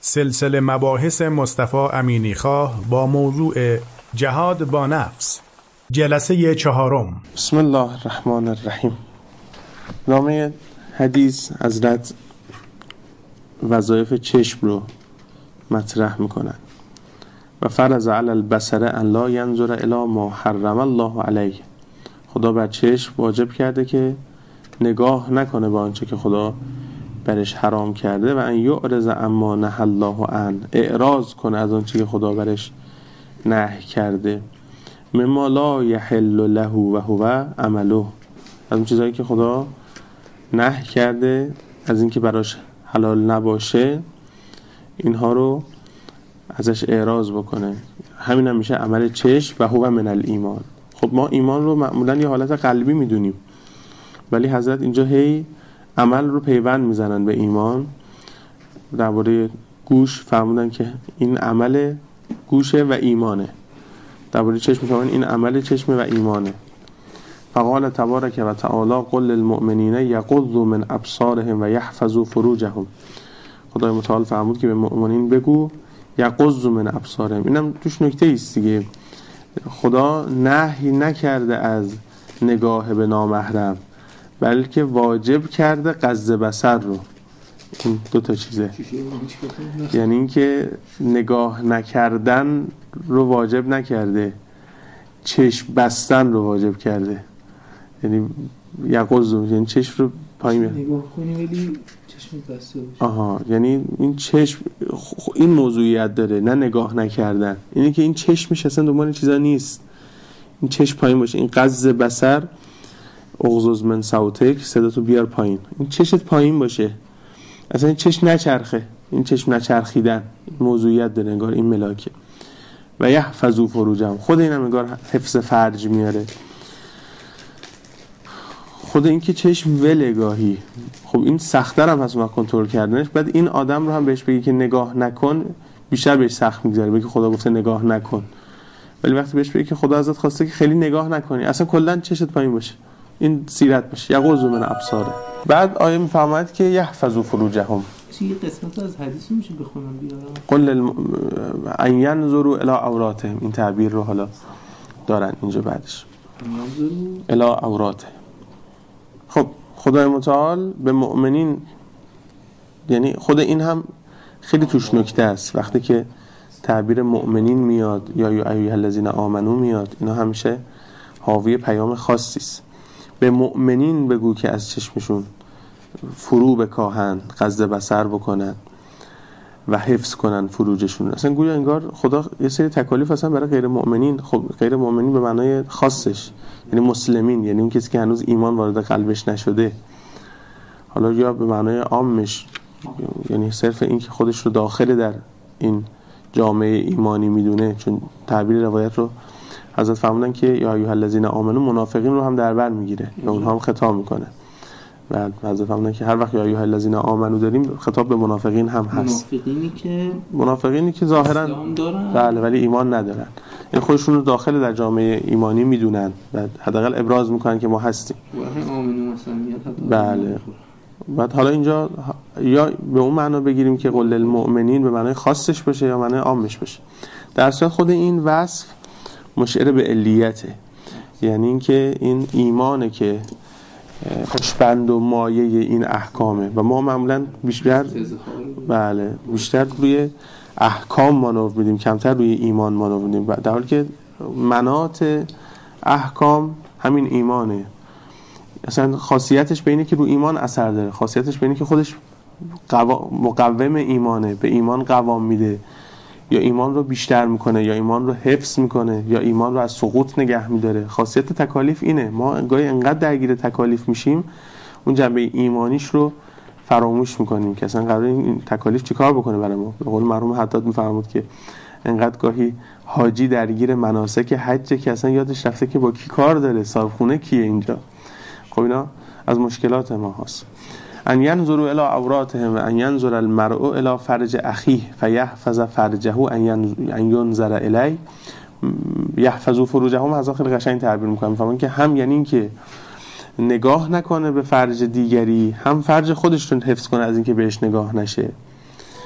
سلسله مباحث مصطفی امینیخواه با موضوع جهاد با نفس، جلسه 4. بسم الله الرحمن الرحیم. نامه حدیث حضرت وظایف چشم رو مطرح میکنن و فرض علی البصر ان لا ینظر الی ما حرم الله علیه. خدا بر چشم واجب کرده که نگاه نکنه به آنچه که خدا برش حرام کرده و ان یعرض اما نهی الله عنه، اعراض کنه از آنچه که خدا برش نهی کرده. مما لا یحل له و هو عمله، از اون چیزایی که خدا نهی کرده از اینکه براش حلال نباشه اینها رو ازش اعراض بکنه. همین هم میشه عمل چشم و هو من الایمان. خب ما ایمان رو معمولا یه حالت قلبی میدونیم، ولی حضرت اینجا هی عمل رو پیوند میزنن به ایمان. درباره گوش فرمودن که این عمل گوشه و ایمانه، درباره چشم فرمودن این عمل چشم و ایمانه. فقال تبارک و تعالی قل للمؤمنین یغضوا من ابصارهم و یحفظوا فروجهم. خدای متعال فرمود که به مؤمنین بگو یغضوا من ابصارهم. اینم توش نکته ایست دیگه، خدا نهی نکرده از نگاه به نامحرم، بلکه واجب کرده غض بصر رو. این دو تا چیزه، یعنی اینکه نگاه نکردن رو واجب نکرده، چشم بستن رو واجب کرده. یعنی یغض، یعنی چشم رو پایین نگاه کنی ولی چشم بسته باشه. یعنی این چشم این موضوعیت داره، نه نگاه نکردن. اینه که این چشمش اصلا دنبال چیزا نیست، این چشم پایین باشه. این غض بصر، اغضض من صوتک، صداتو بیار پایین، این چشت پایین باشه، اصلا این چشم نچرخه، این چشم نچرخیدن موضوعیت داره انگار این ملاکه. و یحفظوا فروجهم، خود اینم انگار حفظ فرج میاره. خود این که چشم ولگاهی، خب این سخت‌تر هم هست ما کنترل کردنش. بعد این آدم رو هم بهش بگی که نگاه نکن، بیشتر بهش سخت میگذره. بگی خدا گفته نگاه نکن، ولی وقتی بهش بگی که خدا ازت خواسته که خیلی نگاه نکنی، اصلا کلا چشت پایین باشه، این سیرت باشه. یغضوا من ابصاره. بعد آیه میفرماید که یحفظوا فروجهم. چی قسمت از حدیث میشه بخونم بیارم؟ قل ان ینظروا الی عوراتهم. این تعبیر رو حالا دارن اینجا بعدش، الی عوراتهم. خب خدای متعال به مؤمنین، یعنی خود این هم خیلی توش نکته است. وقتی که تعبیر مؤمنین میاد یا ایها الذین آمنو میاد، اینا همیشه حاوی پیام خاصی است. به مؤمنین بگو که از چشمشون فرو بکاهن، غض بصر بکنن و حفظ کنن فروجشون. اصلا گویا انگار خدا یه سری تکالیف اصلا برای غیر مؤمنین. خب غیر مؤمنین به معنای خاصش یعنی مسلمین، یعنی اون کسی که هنوز ایمان وارد قلبش نشده. حالا یا به معنای عامش، یعنی صرف این که خودش رو داخل در این جامعه ایمانی میدونه. چون تعبیر روایت رو حضرت فرمودن که یا ایها الذین آمنو، منافقین رو هم در بر میگیره و اونها هم خطاب میکنه. بعد حضرت فرمودن که هر وقت یا ایها الذین آمنو داریم، خطاب به منافقین هم هست. منافقینی که ظاهرا بله ولی ایمان ندارن، این خودشون رو داخل در جامعه ایمانی میدونن و حداقل ابراز میکنن که ما هستیم. بله. بعد حالا اینجا یا به اون معنا بگیریم که قل للمؤمنین به معنای خاصش باشه یا معنای عامش باشه. در صورت خود این وصف مشعر به علیته، یعنی اینکه این ایمانه که پشبند و مایه این احکامه و ما معمولا بیشتر روی احکام مانور میدیم، کمتر روی ایمان مانور میدیم، در حالی که مناط احکام همین ایمانه. اصلا خاصیتش به اینه که رو ایمان اثر داره، خاصیتش به اینه که خودش مقوم ایمانه، به ایمان قوام میده، یا ایمان رو بیشتر میکنه یا ایمان رو حفظ میکنه یا ایمان رو از سقوط نگه میداره. خاصیت تکالیف اینه. ما گاهی انقدر درگیر تکالیف میشیم اون جنبه ایمانیش رو فراموش میکنیم که اصلا قراره این تکالیف چیکار بکنه برای ما. به قول مرحوم حداد میفرمود که انقدر گاهی حاجی درگیر مناسک حجه که اصلا یادش رفته که با کی کار داره، صاحبخونه کیه اینجا. خب اینا از مشکلات ما هست. ان ینظروا الی عوراتهم و ان ینظر المرء الی فرج اخیه فیحفظ فرجه ان ینظر الی. یحفظوا فروجهم از خیلی قشنگ تعبیر میکنم، میفهمن که هم یعنی این که نگاه نکنه به فرج دیگری، هم فرج خودش رو حفظ کنه از اینکه بهش نگاه نشه.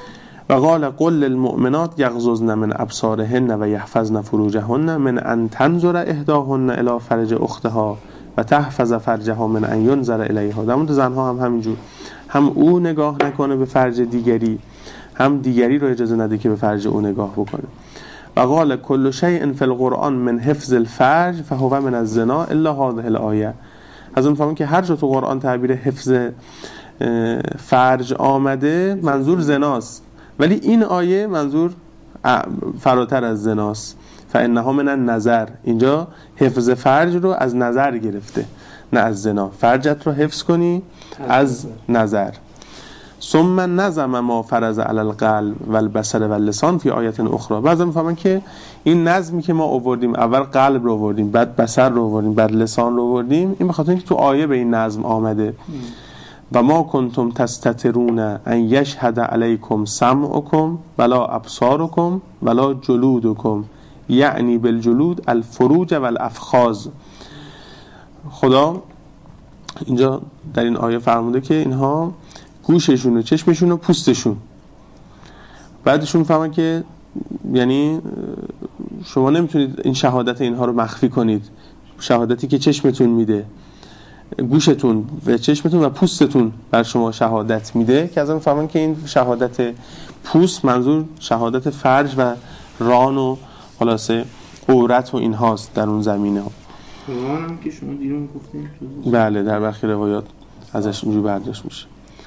و قال قل للمؤمنات یغضضن من ابصارهن و یحفظن فروجهن من ان تنظر احداهن الی فرج اختها و تحفظ فرجها من ان ینظر الیها. در مورد زنها هم همینجور، هم او نگاه نکنه به فرج دیگری، هم دیگری رو اجازه نده که به فرج او نگاه بکنه. و قال کل شیء فی القرآن من حفظ الفرج فهو من الزنا الا هذه الآیه. از اون فهمیم که هر جا تو قرآن تعبیر حفظ فرج آمده منظور زناست، ولی این آیه منظور فراتر از زناست. فانها من النظر، اینجا حفظ فرج رو از نظر گرفته نه از زنا. فرجت رو حفظ کنی از نظر. ثم نظم ما فرض علی القلب والبصر واللسان فی آیه اخرى. بعضی میفهمن که این نظمی که ما آوردیم، اول قلب رو آوردیم، بعد بصر رو آوردیم، بعد لسان رو آوردیم، این به خاطر اینکه تو آیه به این نظم آمده. و ما کنتم تستترون ان یشهد علیکم سمعکم ولا ابصارکم ولا جلودکم، یعنی بالجلود الفروج والافخاذ. خدا اینجا در این آیه فرموده که اینها گوششون و چشمشون و پوستشون. بعدشون فهمن که یعنی شما نمیتونید این شهادت اینها رو مخفی کنید، شهادتی که چشمتون میده، گوشتون و چشمتون و پوستتون بر شما شهادت میده، که از اون فهمن که این شهادت پوست منظور شهادت فرج و ران و خلاصه عورت و این هاست در اون زمینه ها. قرآن هم که شما دیرون گفتیم بله در برخی روایات ازش اینجور برداشت میشه.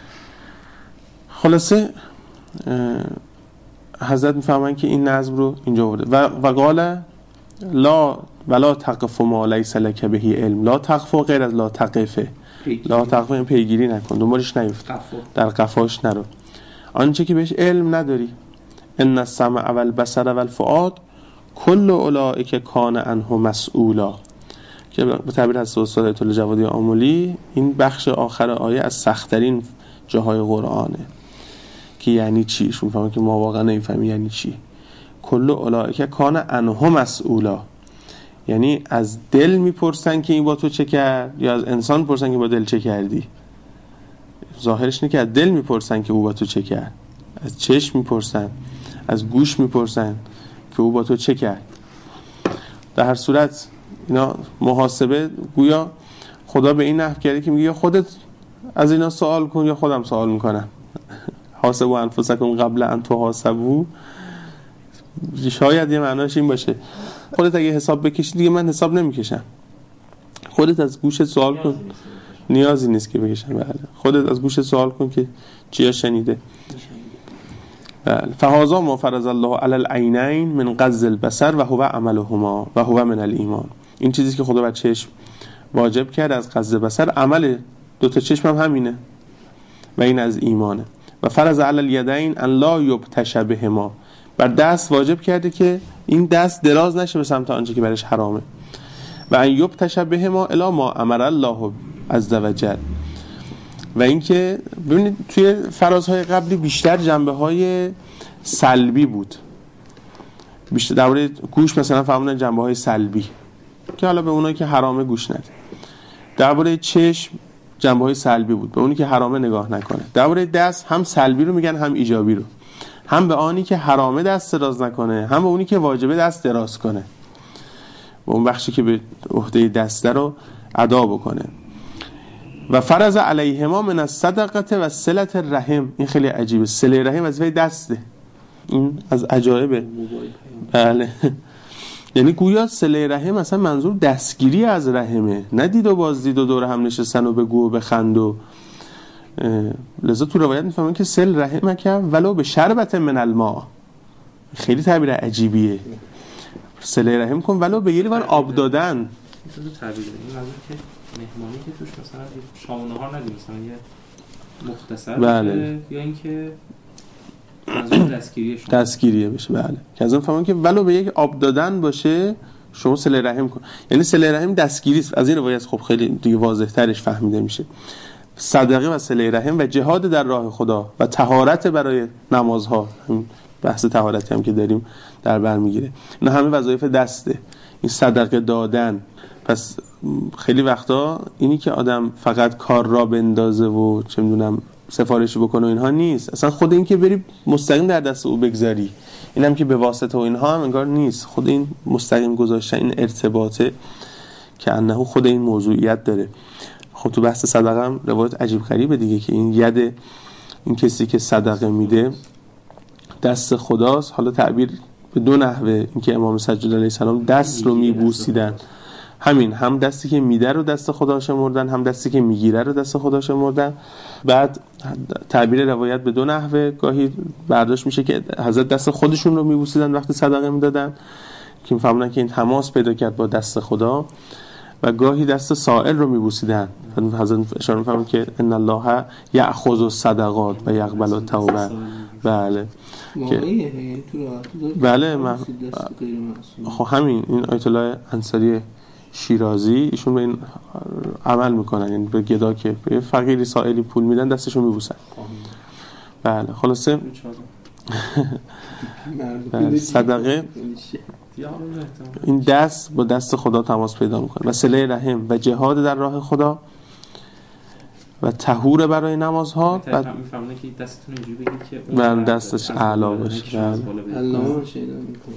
خلاصه حضرت میفهمن که این نظم رو اینجا آورده. و قال لا ولا تقف ما لیس لک به علم. لا تقف غیر از لا تقفه. لا تقف این پیگیری نکن، دنبالش نیفت، در قفاش نرو، آنچه که بهش علم نداری. ان السمع والبصر والفؤاد کل اولئک کان عنه مسئولا، که به تعبیر از استاد آیت الله جوادی آملی این بخش آخر آیه از سخت‌ترین جاهای قرآنه. که یعنی چی؟ شون فهمه که ما واقعا نمی‌فهمیم یعنی چی. کل اولئک کان عنه مسئولا، یعنی از دل میپرسن که این با تو چه کرد، یا از انسان پرسن که با دل چه کردی. ظاهرش اینه که از دل میپرسن که او با تو چه کرد، از چشم میپرسن، از گوش میپرسن که او با تو چه کرد. در هر صورت اینا محاسبه، گویا خدا به این نحو کرده که میگه خودت از اینا سوال کن یا خودم سوال میکنم. حاسبوا انفسکم قبل ان تحاسبوا، شاید یه معناش این باشه خودت اگه حساب بکشی دیگه من حساب نمیکشم. خودت از گوشت سوال کن، نیازی نیست که بکشم. بله خودت از گوشت سوال کن که چیا شنیده. بله فهذا ما فرض الله علی العینین من غض البصر و هو عملهما و هو من الایمان. این چیزی که خدا بر چشم واجب کرد از غض بصر، عمل دو تا چشم هم همینه و این از ایمانه. و فرض علی الیدین ان لا یبتش بهما، بر دست واجب کرده که این دست دراز نشه به سمت آنچه که برش حرامه. و ان یبتش بهما الی ما امر الله عز وجل. و اینکه ببینید توی فرازهای قبلی بیشتر جنبه‌های سلبی بود، بیشتر درباره گوش مثلا فهموندن جنبه‌های سلبی که حالا به اونایی که حرامه گوش نده. درباره چشم جنبه‌های سلبی بود، به اونی که حرامه نگاه نکنه. درباره دست هم سلبی رو میگن هم ایجابی رو، هم به آنی که حرامه دست دراز نکنه، هم به اونی که واجبه دست دراز کنه و اون بخشی که به عهده دسته رو ادا بکنه. و فرض علیهما من الصدقه و صله الرحم. این خیلی عجیبه، صله رحم وظیفه دسته، این از عجایبه. بله یعنی گویا صله رحم اصلا منظور دستگیری از رحمه، نه دید و بازدید و دور هم نشستن و بگو و بخند و لذا تو روایت میفهمن که صل رحمک ولو به شربت من الماء. خیلی تعبیر عجیبیه، صله رحم کن ولو به یه لیوان آب دادن. تعبیر این منظور که مهمانی که توش مثلا شام و نهار ندیم، مثلا یه مختصر بله. یا اینکه منظور دستگیریه بشه. بله که از اون فهمون که ولو به یک آب دادن باشه شما صله رحم کن، یعنی صله رحم دستگیری است. از این روایت خب خیلی دیگه واضح ترش فهمیده میشه. صدقه و صله رحم و جهاد در راه خدا و طهارت برای نمازها، بحث طهارتی هم که داریم در بر میگیره، اینا همه وظایف دسته. این صدقه دادن، پس خیلی وقتا اینی که آدم فقط کار را بندازه و چه میدونم سفارشی بکنه و اینها نیست. اصلا خود این که بری مستقیم در دست او بگذاری، اینم که به واسطه و اینها هم انگار نیست. خود این مستقیم گذاشتن، این ارتباطه که انه خود این موضوعیت داره. خب تو بحث صدقه هم روایت عجیب غریبه دیگه که این ید این کسی که صدقه میده دست خداست. حالا تعبیر به دو نحوه، اینکه امام سجاد علیه السلام دست رو میبوسیدن، همین هم دستی که میده رو دست خدا شمردن، هم دستی که میگیره رو دست خدا شمردن. بعد تعبیر روایت به دو نحوه، گاهی برداشت میشه که حضرت دست خودشون رو میبوسیدن وقتی صدقه میدادن که میفهمن که این تماس پیدا کرد با دست خدا، و گاهی دست سائل رو میبوسیدن. حضرت اشاره می‌فرمایند که ان الله یأخذ الصدقات و یقبل التوبه. بله بله خب همین این آیت الله انصاری شیرازی ایشون به این عمل میکنن، یعنی به گدا که به فقیری سائلی پول میدن دستشو میبوسن. بله خلاصه صدقه این دست با دست خدا تماس پیدا میکنه و صله رحم و جهاد در راه خدا و طهور برای نمازها. بعد میفهمونه که دستتون اینجوری بگید که اون دستش اعلا باشه. الله شهید میکنه.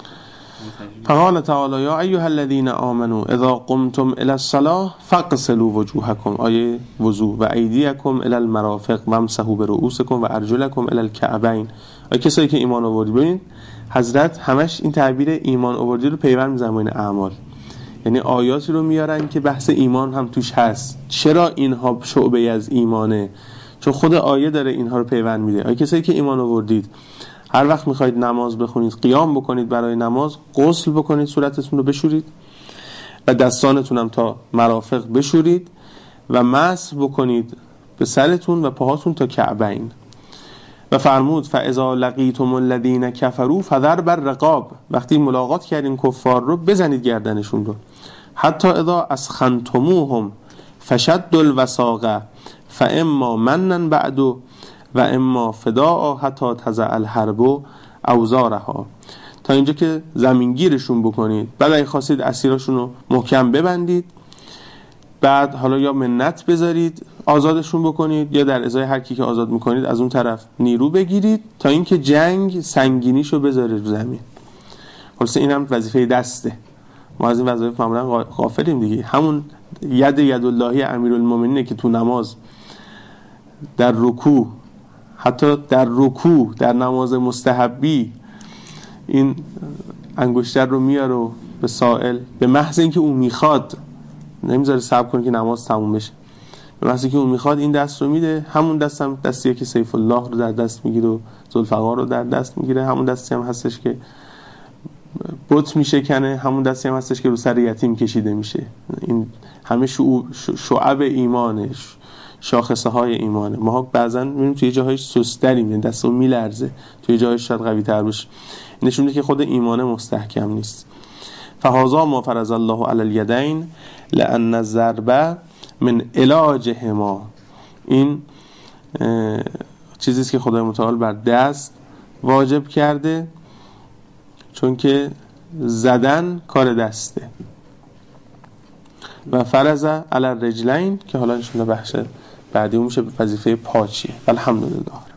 فقال تعالی یا ایها الذین آمنوا اذا قمتم الی الصلاة فاغسلوا وجوهکم، آیه وضو، و ایدیکم الی المرافق وامسحوا برؤوسکم و ارجلکم الی الکعبین. کسایی که ایمان آوردید. ببینید حضرت همش این تعبیر ایمان آوردی رو پیوند می‌زنه با این اعمال، یعنی آیاتی رو میارن که بحث ایمان هم توش هست. چرا اینها شعبه از ایمانه؟ چون خود آیه داره اینها رو پیوند میده. کسایی که ایمان آوردید، هر وقت میخواید نماز بخونید، قیام بکنید برای نماز، غسل بکنید، صورتتون رو بشورید و دستانتون هم تا مرافق بشورید و مسح بکنید به سرتون و پاهاتون تا کعبین. و فرمود فاذا لقیتم الذین کفروا فضرب الرقاب، وقتی ملاقات کردین کفار رو بزنید گردنشون رو. حتی اذا اسخنتموهم فشدوا الوثاق فاما منن بعد و اما فداء حتی تضع الحرب اوزارها، تا اینجا که زمینگیرشون بکنید. بعد اگه خواستید اسیراشون رو محکم ببندید، بعد حالا یا منت بذارید آزادشون بکنید، یا در ازای هر کی که آزاد میکنید از اون طرف نیرو بگیرید تا اینکه جنگ سنگینیشو بذاره رو زمین. خلاص این هم وظیفه دسته. ما از این وظایف معمولا غافلیم دیگه. همون ید اللهی امیرالمومنینه که تو نماز در رکوع، حتی در رکوع در نماز مستحبی، این انگشتر رو میاره و به سائل به محض اینکه اون میخواد، نمیذاره صبر کنه که نماز تموم بشه، به محض اینکه اون میخواد این دست رو میده. همون دست هم دستیه که سیف الله رو در دست میگیره و ذوالفقار رو در دست میگیره. همون دستی هم هستش که بت میشکنه. همون دستی هم هستش که رو سر یتیم کشیده میشه. این همه شعب ایمانش، شاخصه های ایمانه. ما بعضا میبینیم توی جاهایش سستریم، یعنی دستمون میلرزه، توی جاهایش شاید قوی تر باشه. نشون میده که خود ایمان مستحکم نیست. فهذا ما فرض الله علی الیدین لان الضرب من علاجهما، این چیزی است که خدای متعال بر دست واجب کرده، چون که زدن کار دسته. و فرض علی الرجلین که حالا ان شاء الله بحث بعدی میشه وظیفه پا چیه. الحمدلله.